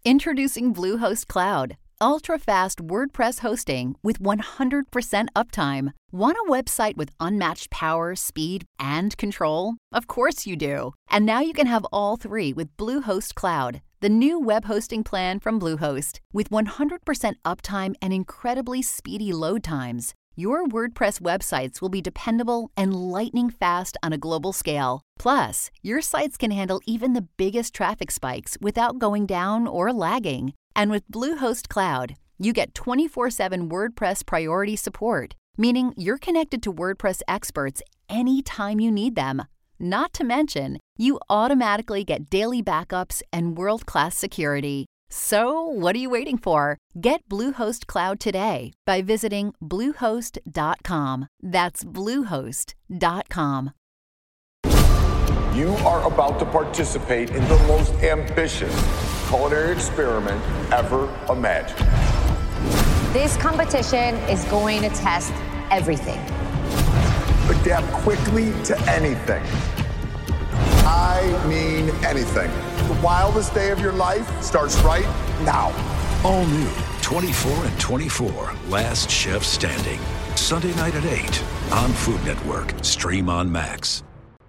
Introducing Bluehost Cloud, ultra-fast WordPress hosting with 100% uptime. Want a website with unmatched power, speed, and control? Of course you do. And now you can have all three with Bluehost Cloud, the new web hosting plan from Bluehost. With 100% uptime and incredibly speedy load times, your WordPress websites will be dependable and lightning fast on a global scale. Plus, your sites can handle even the biggest traffic spikes without going down or lagging. And with Bluehost Cloud, you get 24/7 WordPress priority support, meaning you're connected to WordPress experts anytime you need them. Not to mention, you automatically get daily backups and world-class security. So, what are you waiting for? Get Bluehost Cloud today by visiting Bluehost.com. That's Bluehost.com. You are about to participate in the most ambitious culinary experiment ever imagined. This competition is going to test everything. Adapt quickly to anything. I mean anything. The wildest day of your life starts right now. All new 24 and 24, Last Chef Standing. Sunday night at 8 on Food Network. Stream on Max.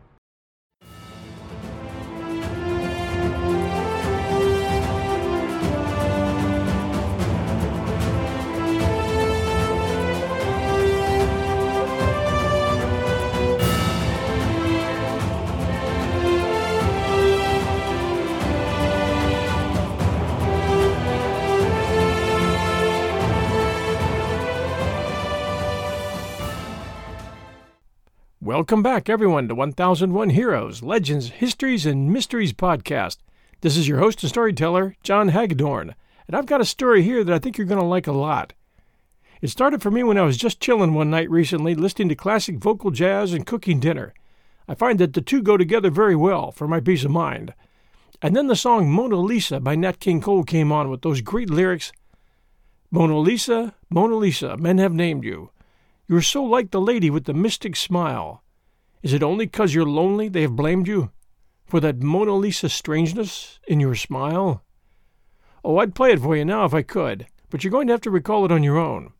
Welcome back, everyone, to 1001 Heroes, Legends, Histories, and Mysteries podcast. This is your host and storyteller, John Hagedorn, and I've got a story here that I think you're going to like a lot. It started for me when I was just chilling one night recently, listening to classic vocal jazz and cooking dinner. I find that the two go together very well for my peace of mind. And then the song Mona Lisa by Nat King Cole came on with those great lyrics. Mona Lisa, men have named you. You're so like the lady with the mystic smile. Is it only 'cause you're lonely they have blamed you for that Mona Lisa strangeness in your smile? Oh, I'd play it for you now if I could, but you're going to have to recall it on your own.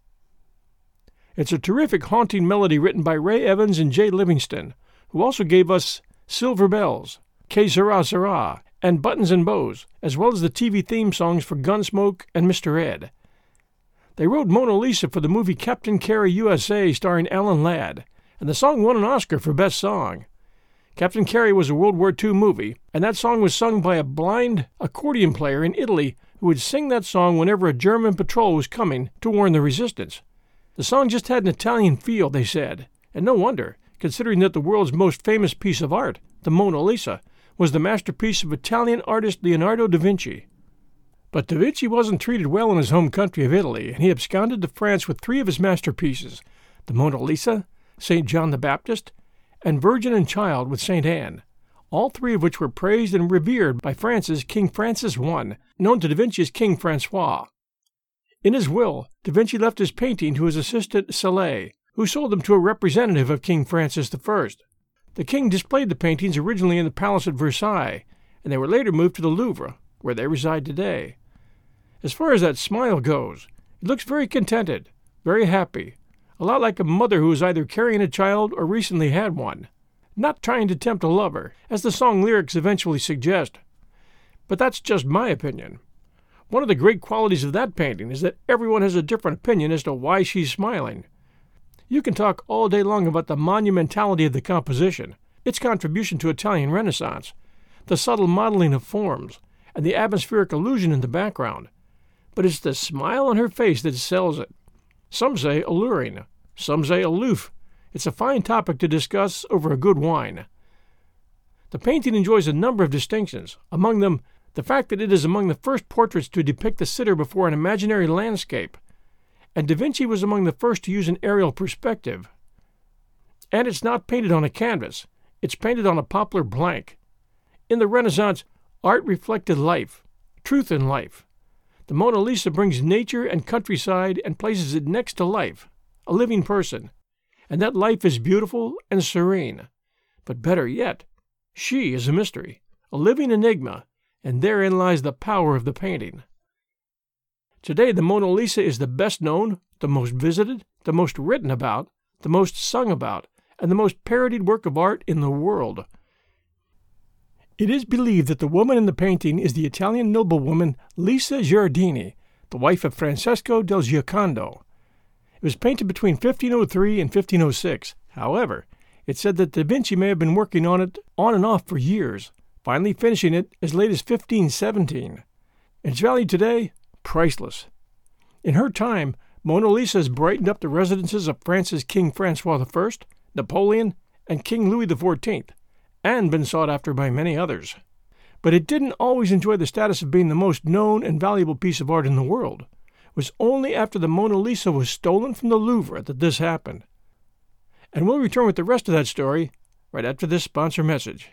It's a terrific haunting melody written by Ray Evans and Jay Livingston, who also gave us Silver Bells, Que Sera Sera, and Buttons and Bows, as well as the TV theme songs for Gunsmoke and Mr. Ed. They wrote Mona Lisa for the movie Captain Carey USA starring Alan Ladd, and the song won an Oscar for Best Song. Captain Carey was a World War II movie, and that song was sung by a blind accordion player in Italy who would sing that song whenever a German patrol was coming to warn the resistance. The song just had an Italian feel, they said, and no wonder, considering that the world's most famous piece of art, the Mona Lisa, was the masterpiece of Italian artist Leonardo da Vinci. But da Vinci wasn't treated well in his home country of Italy, and he absconded to France with three of his masterpieces, the Mona Lisa, St. John the Baptist, and Virgin and Child with St. Anne, all three of which were praised and revered by France's King Francis I, known to da Vinci as King Francois. In his will, da Vinci left his painting to his assistant Salé, who sold them to a representative of King Francis I. The king displayed the paintings originally in the palace at Versailles, and they were later moved to the Louvre, where they reside today. As far as that smile goes, it looks very contented, very happy, a lot like a mother who is either carrying a child or recently had one, not trying to tempt a lover, as the song lyrics eventually suggest. But that's just my opinion. One of the great qualities of that painting is that everyone has a different opinion as to why she's smiling. You can talk all day long about the monumentality of the composition, its contribution to Italian Renaissance, the subtle modeling of forms, and the atmospheric illusion in the background. But it's the smile on her face that sells it. Some say alluring, some say aloof. It's a fine topic to discuss over a good wine. The painting enjoys a number of distinctions, among them the fact that it is among the first portraits to depict the sitter before an imaginary landscape, and da Vinci was among the first to use an aerial perspective. And it's not painted on a canvas, it's painted on a poplar blank. In the Renaissance, art reflected life, truth in life. The Mona Lisa brings nature and countryside and places it next to life, a living person, and that life is beautiful and serene. But better yet, she is a mystery, a living enigma, and therein lies the power of the painting. Today, the Mona Lisa is the best known, the most visited, the most written about, the most sung about, and the most parodied work of art in the world. It is believed that the woman in the painting is the Italian noblewoman Lisa Gherardini, the wife of Francesco del Giocondo. It was painted between 1503 and 1506. However, it's said that Da Vinci may have been working on it on and off for years, finally finishing it as late as 1517. Its value today? Priceless. In her time, Mona Lisa has brightened up the residences of France's King Francois I, Napoleon, and King Louis XIV, and been sought after by many others. But it didn't always enjoy the status of being the most known and valuable piece of art in the world. It was only after the Mona Lisa was stolen from the Louvre that this happened. And we'll return with the rest of that story right after this sponsor message.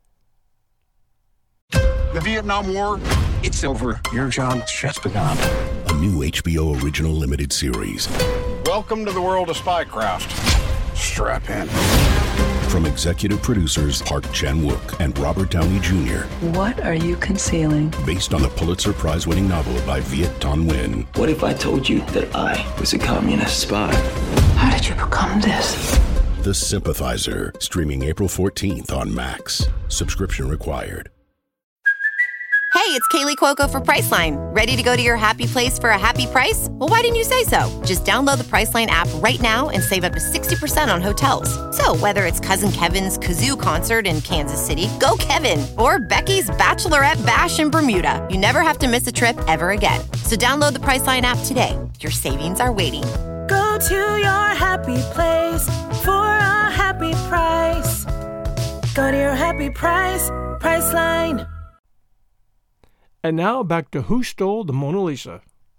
The Vietnam War, it's over. Your job's just begun. A new HBO original limited series. Welcome to the world of spycraft. Strap in. From executive producers Park Chan-wook and Robert Downey Jr. What are you concealing? Based on the Pulitzer Prize-winning novel by Viet Thanh Nguyen. What if I told you that I was a communist spy? How did you become this? The Sympathizer, streaming April 14th on Max. Subscription required. Hey, it's Kaylee Cuoco for Priceline. Ready to go to your happy place for a happy price? Well, why didn't you say so? Just download the Priceline app right now and save up to 60% on hotels. So whether it's Cousin Kevin's Kazoo Concert in Kansas City, go Kevin, or Becky's Bachelorette Bash in Bermuda, you never have to miss a trip ever again. So download the Priceline app today. Your savings are waiting. Go to your happy place for a happy price. Go to your happy price, Priceline. And now back to Who Stole the Mona Lisa.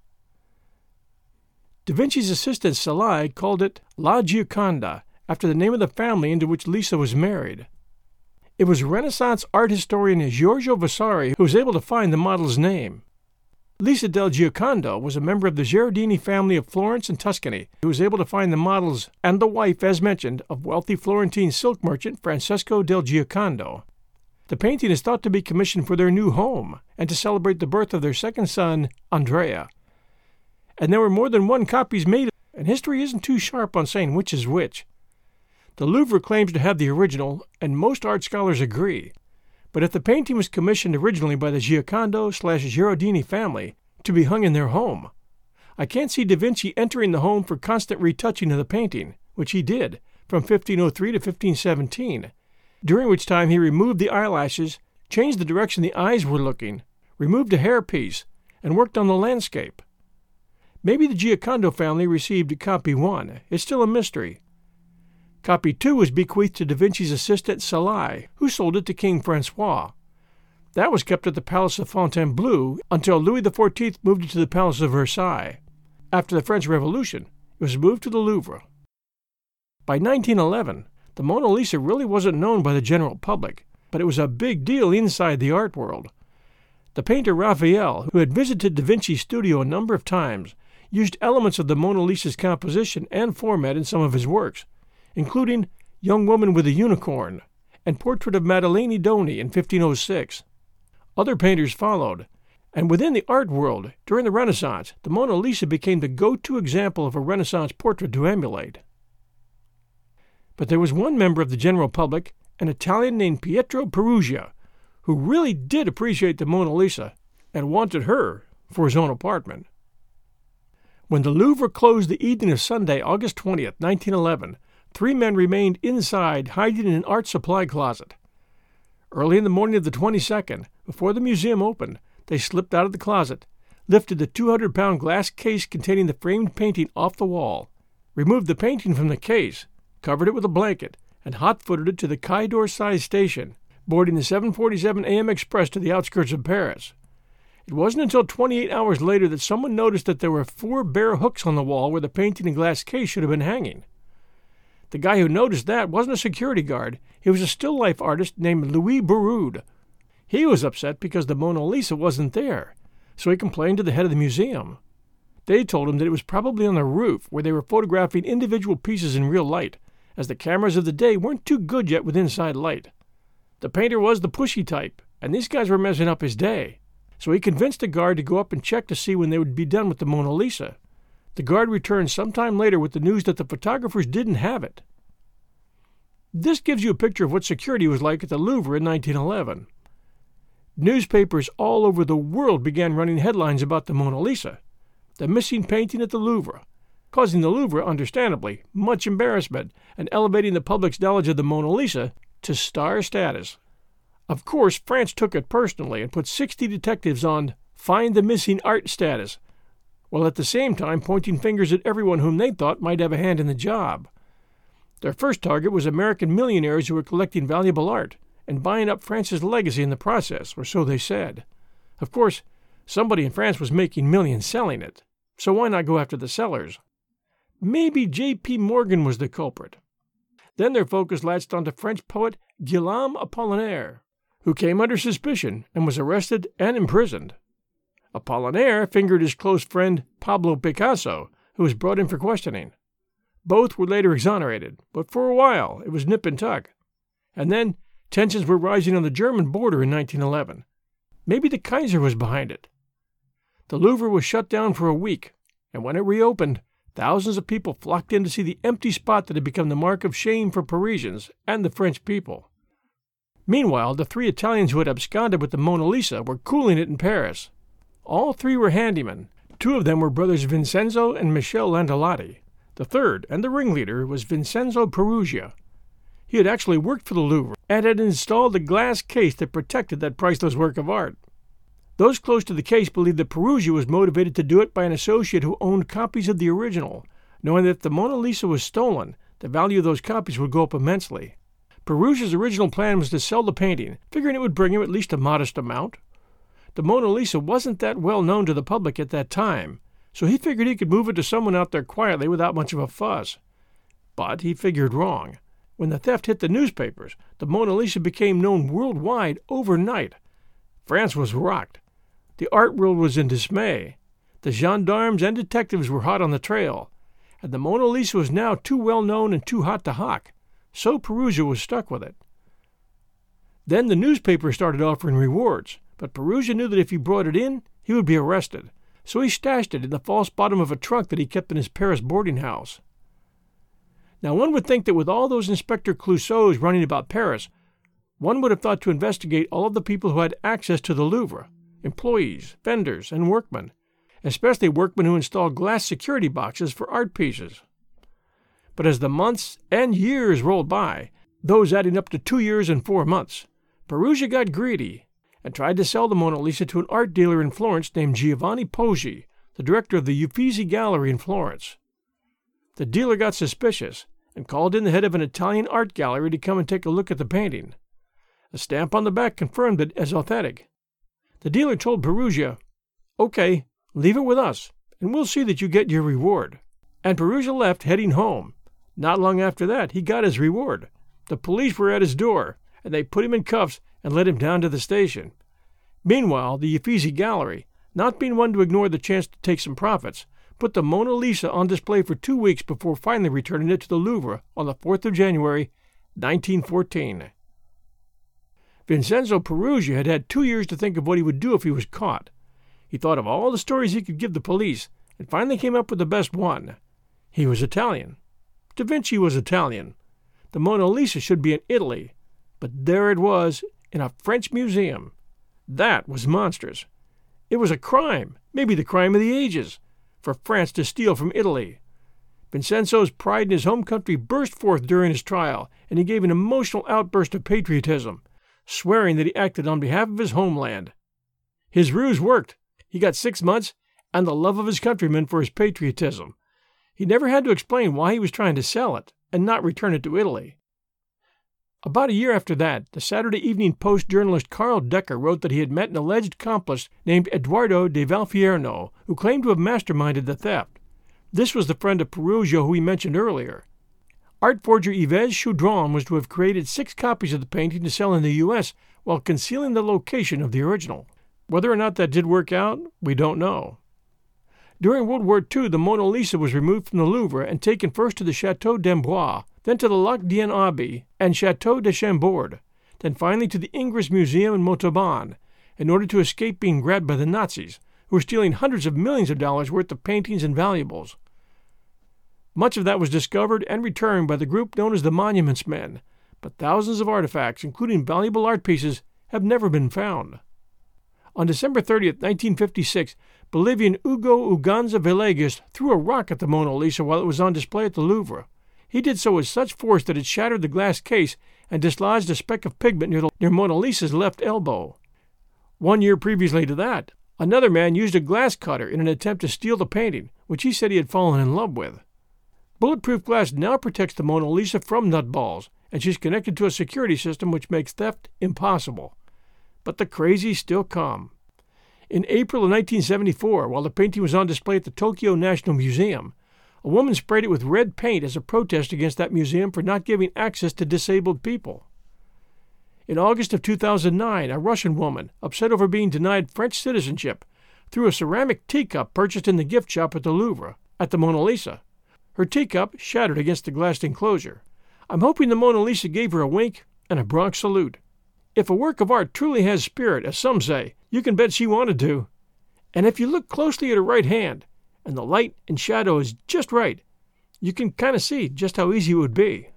Da Vinci's assistant Salai called it La Gioconda, after the name of the family into which Lisa was married. It was Renaissance art historian Giorgio Vasari who was able to find the model's name. Lisa del Giocondo was a member of the Gherardini family of Florence and Tuscany, who was able to find the models and the wife, as mentioned, of wealthy Florentine silk merchant Francesco del Giocondo. The painting is thought to be commissioned for their new home and to celebrate the birth of their second son, Andrea. And there were more than one copies made, and history isn't too sharp on saying which is which. The Louvre claims to have the original, and most art scholars agree. But if the painting was commissioned originally by the Giocondo/Gherardini family to be hung in their home, I can't see Da Vinci entering the home for constant retouching of the painting, which he did from 1503 to 1517, during which time he removed the eyelashes, changed the direction the eyes were looking, removed a hairpiece, and worked on the landscape. Maybe the Giocondo family received copy 1. It's still a mystery. Copy 2 was bequeathed to Da Vinci's assistant Salai, who sold it to King Francois. That was kept at the Palace of Fontainebleau until Louis XIV moved it to the Palace of Versailles. After the French Revolution, it was moved to the Louvre. By 1911, the Mona Lisa really wasn't known by the general public, but it was a big deal inside the art world. The painter Raphael, who had visited Da Vinci's studio a number of times, used elements of the Mona Lisa's composition and format in some of his works, including Young Woman with a Unicorn and Portrait of Maddalene Doni in 1506. Other painters followed, and within the art world, during the Renaissance, the Mona Lisa became the go-to example of a Renaissance portrait to emulate. But there was one member of the general public, an Italian named Pietro Peruggia, who really did appreciate the Mona Lisa and wanted her for his own apartment. When the Louvre closed the evening of Sunday, August 20th, 1911, 3 men remained inside, hiding in an art supply closet. Early in the morning of the 22nd, before the museum opened, they slipped out of the closet, lifted the 200-pound glass case containing the framed painting off the wall, removed the painting from the case, covered it with a blanket, and hot-footed it to the Quai d'Orsay station, boarding the 7:47 a.m. express to the outskirts of Paris. It wasn't until 28 hours later that someone noticed that there were 4 bare hooks on the wall where the painting and glass case should have been hanging. The guy who noticed that wasn't a security guard. He was a still-life artist named Louis Beroud. He was upset because the Mona Lisa wasn't there, so he complained to the head of the museum. They told him that it was probably on the roof where they were photographing individual pieces in real light, as the cameras of the day weren't too good yet with inside light. The painter was the pushy type, and these guys were messing up his day. So he convinced a guard to go up and check to see when they would be done with the Mona Lisa. The guard returned sometime later with the news that the photographers didn't have it. This gives you a picture of what security was like at the Louvre in 1911. Newspapers all over the world began running headlines about the Mona Lisa, the missing painting at the Louvre, causing the Louvre, understandably, much embarrassment and elevating the public's knowledge of the Mona Lisa to star status. Of course, France took it personally and put 60 detectives on find the missing art status, while at the same time pointing fingers at everyone whom they thought might have a hand in the job. Their first target was American millionaires who were collecting valuable art and buying up France's legacy in the process, or so they said. Of course, somebody in France was making millions selling it, so why not go after the sellers? Maybe J.P. Morgan was the culprit. Then their focus latched onto French poet Guillaume Apollinaire, who came under suspicion and was arrested and imprisoned. Apollinaire fingered his close friend Pablo Picasso, who was brought in for questioning. Both were later exonerated, but for a while it was nip and tuck. And then tensions were rising on the German border in 1911. Maybe the Kaiser was behind it. The Louvre was shut down for a week, and when it reopened, thousands of people flocked in to see the empty spot that had become the mark of shame for Parisians and the French people. Meanwhile, the 3 Italians who had absconded with the Mona Lisa were cooling it in Paris. All 3 were handymen. 2 of them were brothers Vincenzo and Michel Landolati. The third, and the ringleader, was Vincenzo Peruggia. He had actually worked for the Louvre and had installed a glass case that protected that priceless work of art. Those close to the case believed that Peruggia was motivated to do it by an associate who owned copies of the original, knowing that if the Mona Lisa was stolen, the value of those copies would go up immensely. Peruggia's original plan was to sell the painting, figuring it would bring him at least a modest amount. The Mona Lisa wasn't that well known to the public at that time, so he figured he could move it to someone out there quietly without much of a fuss. But he figured wrong. When the theft hit the newspapers, the Mona Lisa became known worldwide overnight. France was rocked. The art world was in dismay. The gendarmes and detectives were hot on the trail, and the Mona Lisa was now too well known and too hot to hawk, so Peruggia was stuck with it. Then the newspaper started offering rewards, but Peruggia knew that if he brought it in, he would be arrested, so he stashed it in the false bottom of a trunk that he kept in his Paris boarding house. Now one would think that with all those Inspector Clouseaus running about Paris, one would have thought to investigate all of the people who had access to the Louvre, employees, vendors, and workmen, especially workmen who installed glass security boxes for art pieces. But as the months and years rolled by, those adding up to 2 years and 4 months, Peruggia got greedy and tried to sell the Mona Lisa to an art dealer in Florence named Giovanni Poggi, the director of the Uffizi Gallery in Florence. The dealer got suspicious and called in the head of an Italian art gallery to come and take a look at the painting. A stamp on the back confirmed it as authentic. The dealer told Peruggia, "Okay, leave it with us, and we'll see that you get your reward." And Peruggia left, heading home. Not long after that, he got his reward. The police were at his door, and they put him in cuffs and led him down to the station. Meanwhile, the Uffizi Gallery, not being one to ignore the chance to take some profits, put the Mona Lisa on display for 2 weeks before finally returning it to the Louvre on the 4th of January, 1914. Vincenzo Peruggia had had 2 years to think of what he would do if he was caught. He thought of all the stories he could give the police and finally came up with the best one. He was Italian. Da Vinci was Italian. The Mona Lisa should be in Italy, but there it was in a French museum. That was monstrous. It was a crime, maybe the crime of the ages, for France to steal from Italy. Vincenzo's pride in his home country burst forth during his trial, and he gave an emotional outburst of patriotism, swearing that he acted on behalf of his homeland. His ruse worked. He got 6 months and the love of his countrymen for his patriotism. He never had to explain why he was trying to sell it and not return it to Italy. About a year after that, the Saturday Evening Post journalist Carl Decker wrote that he had met an alleged accomplice named Eduardo de Valfierno, who claimed to have masterminded the theft. This was the friend of Peruggia who we mentioned earlier. Art forger Yves Choudron was to have created 6 copies of the painting to sell in the U.S. while concealing the location of the original. Whether or not that did work out, we don't know. During World War II, the Mona Lisa was removed from the Louvre and taken first to the Château d'Amboise, then to the Lac d'En Abbey and Château de Chambord. then finally to the Ingres Museum in Montauban, in order to escape being grabbed by the Nazis, who were stealing hundreds of millions of dollars worth of paintings and valuables. Much of that was discovered and returned by the group known as the Monuments Men, but thousands of artifacts, including valuable art pieces, have never been found. On December 30th, 1956, Bolivian Hugo Uganza Villegas threw a rock at the Mona Lisa while it was on display at the Louvre. He did so with such force that it shattered the glass case and dislodged a speck of pigment near Mona Lisa's left elbow. 1 year previously to that, another man used a glass cutter in an attempt to steal the painting, which he said he had fallen in love with. Bulletproof glass now protects the Mona Lisa from nutballs, and she's connected to a security system which makes theft impossible. But the crazy still come. In April of 1974, while the painting was on display at the Tokyo National Museum, a woman sprayed it with red paint as a protest against that museum for not giving access to disabled people. In August of 2009, a Russian woman, upset over being denied French citizenship, threw a ceramic teacup purchased in the gift shop at the Louvre at the Mona Lisa. Her teacup shattered against the glass enclosure. I'm hoping the Mona Lisa gave her a wink and a Bronx salute. If a work of art truly has spirit, as some say, you can bet she wanted to. And if you look closely at her right hand, and the light and shadow is just right, you can kind of see just how easy it would be.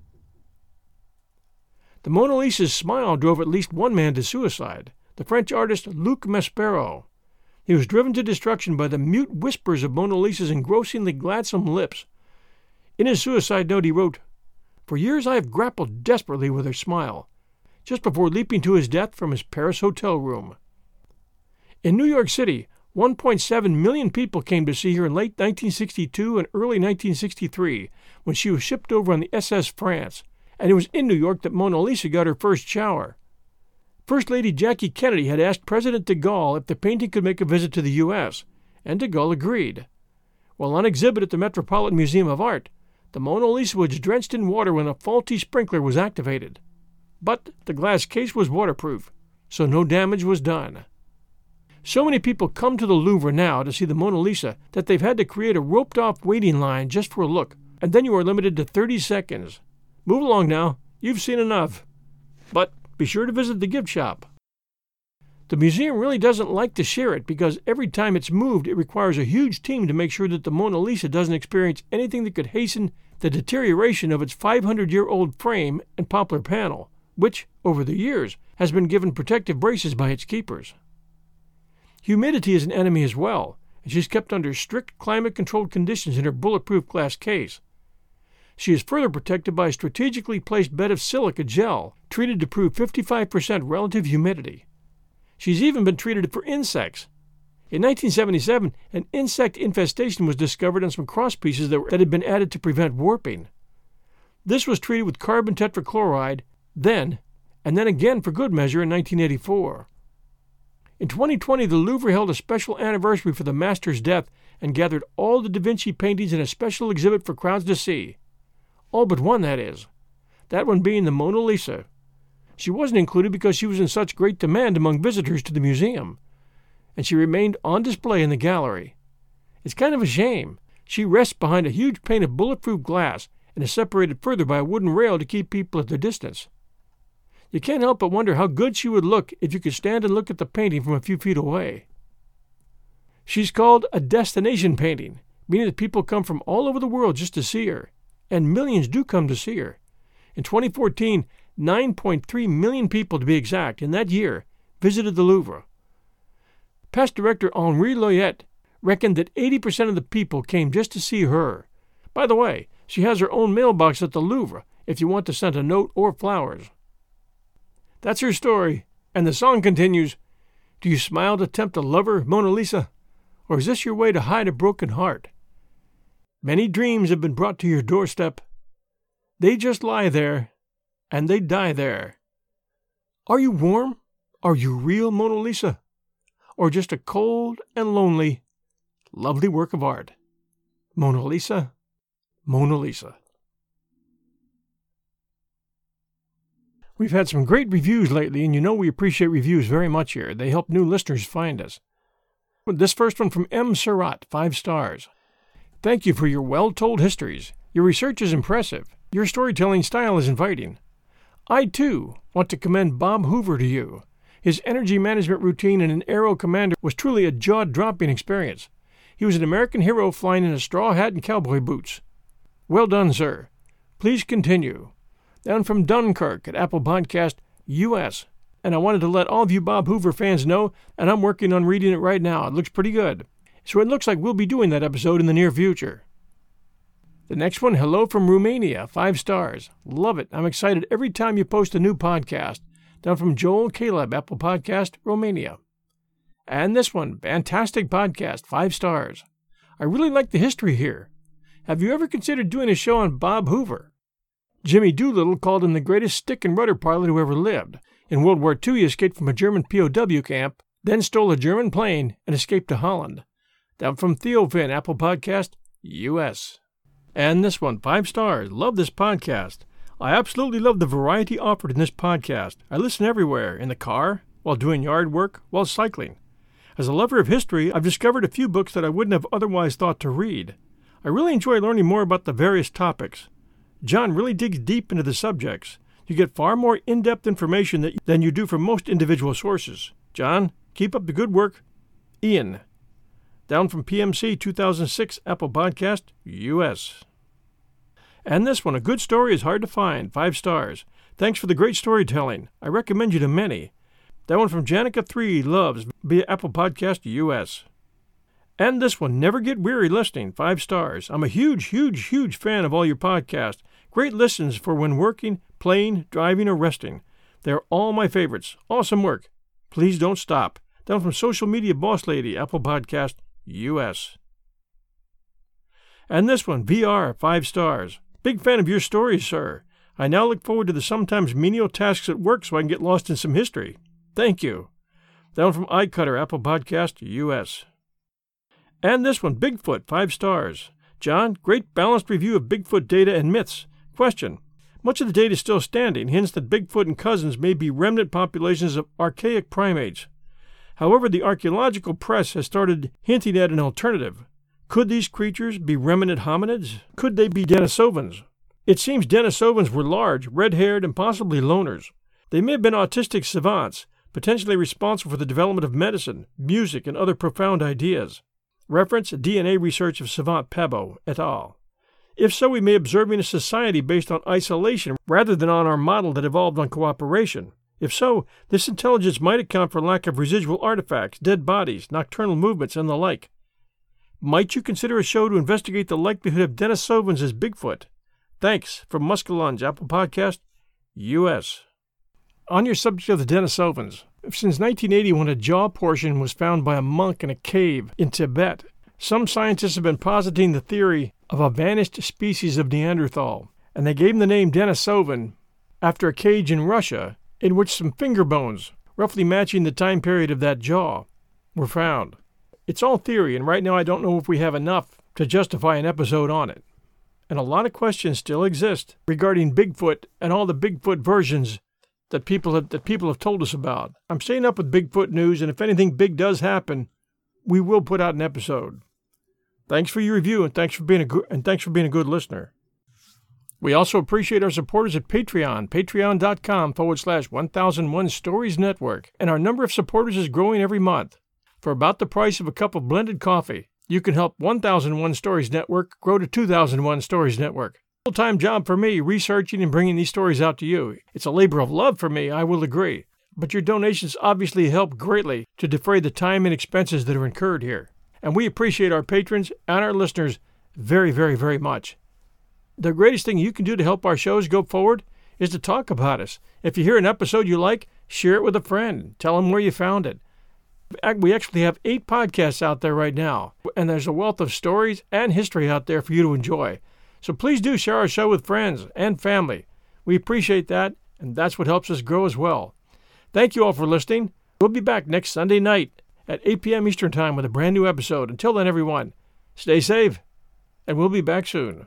The Mona Lisa's smile drove at least one man to suicide, the French artist Luc Maspero. He was driven to destruction by the mute whispers of Mona Lisa's engrossingly gladsome lips. In his suicide note he wrote, "For years I have grappled desperately with her smile," just before leaping to his death from his Paris hotel room. In New York City, 1.7 million people came to see her in late 1962 and early 1963, when she was shipped over on the SS France, and it was in New York that Mona Lisa got her first shower. First Lady Jackie Kennedy had asked President de Gaulle if the painting could make a visit to the U.S., and de Gaulle agreed. While on exhibit at the Metropolitan Museum of Art, the Mona Lisa was drenched in water when a faulty sprinkler was activated. But the glass case was waterproof, so no damage was done. So many people come to the Louvre now to see the Mona Lisa that they've had to create a roped-off waiting line just for a look, and then you are limited to 30 seconds. Move along now. You've seen enough. But be sure to visit the gift shop. The museum really doesn't like to share it because every time it's moved, it requires a huge team to make sure that the Mona Lisa doesn't experience anything that could hasten the deterioration of its 500-year-old frame and poplar panel, which, over the years, has been given protective braces by its keepers. Humidity is an enemy as well, and she's kept under strict climate-controlled conditions in her bulletproof glass case. She is further protected by a strategically placed bed of silica gel, treated to prove 55% relative humidity. She's even been treated for insects. In 1977, an insect infestation was discovered on some crosspieces that had been added to prevent warping. This was treated with carbon tetrachloride then, and then again for good measure in 1984. In 2020, the Louvre held a special anniversary for the master's death and gathered all the Da Vinci paintings in a special exhibit for crowds to see. All but one, that is. That one being the Mona Lisa. She wasn't included because she was in such great demand among visitors to the museum, and she remained on display in the gallery. It's kind of a shame. She rests behind a huge pane of bulletproof glass and is separated further by a wooden rail to keep people at their distance. You can't help but wonder how good she would look if you could stand and look at the painting from a few feet away. She's called a destination painting, meaning that people come from all over the world just to see her, and millions do come to see her. In 2014, 9.3 million people to be exact, in that year, visited the Louvre. Past director Henri Loyet reckoned that 80% of the people came just to see her. By the way, she has her own mailbox at the Louvre if you want to send a note or flowers. That's her story, and the song continues, "Do you smile to tempt a lover, Mona Lisa? Or is this your way to hide a broken heart? Many dreams have been brought to your doorstep. They just lie there, and they die there. Are you warm? Are you real, Mona Lisa? Or just a cold and lonely, lovely work of art? Mona Lisa, Mona Lisa." We've had some great reviews lately, and you know we appreciate reviews very much here. They help new listeners find us. This first one from M. Surratt, 5 stars. "Thank you for your well-told histories. Your research is impressive. Your storytelling style is inviting. I, too, want to commend Bob Hoover to you. His energy management routine in an Aero Commander was truly a jaw-dropping experience. He was an American hero flying in a straw hat and cowboy boots. Well done, sir. Please continue. Down from Dunkirk at Apple Podcast US. And I wanted to let all of you Bob Hoover fans know, and I'm working on reading it right now. It looks pretty good. So it looks like we'll be doing that episode in the near future. The next one, hello from Romania, 5 stars. Love it. I'm excited every time you post a new podcast. Down from Joel Caleb, Apple Podcast, Romania. And this one, fantastic podcast, 5 stars. I really like the history here. Have you ever considered doing a show on Bob Hoover? Jimmy Doolittle called him the greatest stick and rudder pilot who ever lived. In World War II, he escaped from a German POW camp, then stole a German plane and escaped to Holland. Down from Theo Finn, Apple Podcast, US. And this one, 5 stars. Love this podcast. I absolutely love the variety offered in this podcast. I listen everywhere, in the car, while doing yard work, while cycling. As a lover of history, I've discovered a few books that I wouldn't have otherwise thought to read. I really enjoy learning more about the various topics. John really digs deep into the subjects. You get far more in-depth information than you do from most individual sources. John, keep up the good work. Ian. Down from PMC 2006, Apple Podcast, US. And this one, a good story is hard to find, 5 stars. Thanks for the great storytelling. I recommend you to many. That one from Janica3 Loves via Apple Podcast US. And this one, never get weary listening, 5 stars. I'm a huge fan of all your podcasts. Great listens for when working, playing, driving, or resting. They're all my favorites. Awesome work. Please don't stop. Down from Social Media Boss Lady, Apple Podcast US. And this one, VR, 5 stars. Big fan of your stories, sir. I now look forward to the sometimes menial tasks at work so I can get lost in some history. Thank you. Down from iCutter, Apple Podcast, US. And this one, Bigfoot, 5 stars. John, great balanced review of Bigfoot data and myths. Question. Much of the data is still standing, hints that Bigfoot and cousins may be remnant populations of archaic primates. However, the archaeological press has started hinting at an alternative. Could these creatures be remnant hominids? Could they be Denisovans? It seems Denisovans were large, red-haired, and possibly loners. They may have been autistic savants, potentially responsible for the development of medicine, music, and other profound ideas. Reference DNA research of Savant Pabo et al. If so, we may be observing a society based on isolation rather than on our model that evolved on cooperation. If so, this intelligence might account for lack of residual artifacts, dead bodies, nocturnal movements, and the like. Might you consider a show to investigate the likelihood of Denisovans as Bigfoot? Thanks, from Muskellunge, Apple Podcast, US. On your subject of the Denisovans, since 1980 when a jaw portion was found by a monk in a cave in Tibet, some scientists have been positing the theory of a vanished species of Neanderthal, and they gave him the name Denisovan after a cage in Russia in which some finger bones, roughly matching the time period of that jaw, were found. It's all theory, and right now I don't know if we have enough to justify an episode on it. And a lot of questions still exist regarding Bigfoot and all the Bigfoot versions that people have told us about. I'm staying up with Bigfoot news, and if anything big does happen, we will put out an episode. Thanks for your review, and thanks for being a good listener. We also appreciate our supporters at Patreon, patreon.com/1001 Stories Network, and our number of supporters is growing every month. For about the price of a cup of blended coffee, you can help 1001 Stories Network grow to 2001 Stories Network. Full-time job for me, researching and bringing these stories out to you. It's a labor of love for me, I will agree. But your donations obviously help greatly to defray the time and expenses that are incurred here. And we appreciate our patrons and our listeners very, very, very much. The greatest thing you can do to help our shows go forward is to talk about us. If you hear an episode you like, share it with a friend. Tell them where you found it. We actually have 8 podcasts out there right now, and there's a wealth of stories and history out there for you to enjoy. So please do share our show with friends and family. We appreciate that, and that's what helps us grow as well. Thank you all for listening. We'll be back next Sunday night at 8 p.m. Eastern Time with a brand new episode. Until then, everyone, stay safe, and we'll be back soon.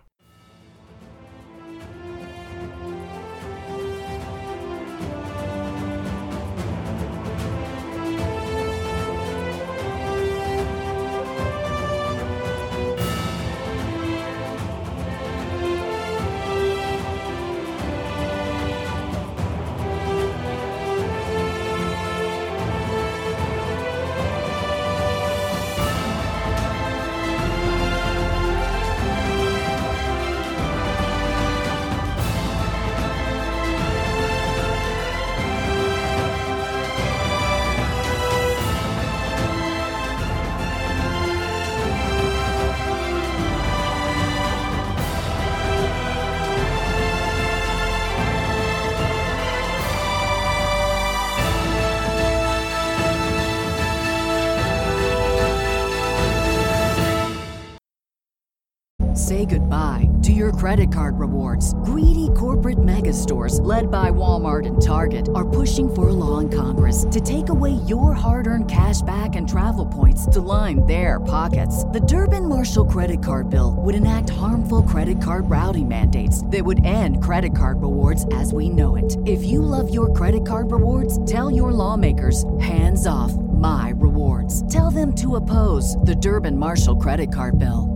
say goodbye to your credit card rewards. Greedy corporate mega stores, led by Walmart and Target, are pushing for a law in Congress to take away your hard-earned cash back and travel points to line their pockets. The Durbin-Marshall credit card bill would enact harmful credit card routing mandates that would end credit card rewards as we know it. If you love your credit card rewards, tell your lawmakers, hands off my rewards. Tell them to oppose the Durbin-Marshall credit card bill.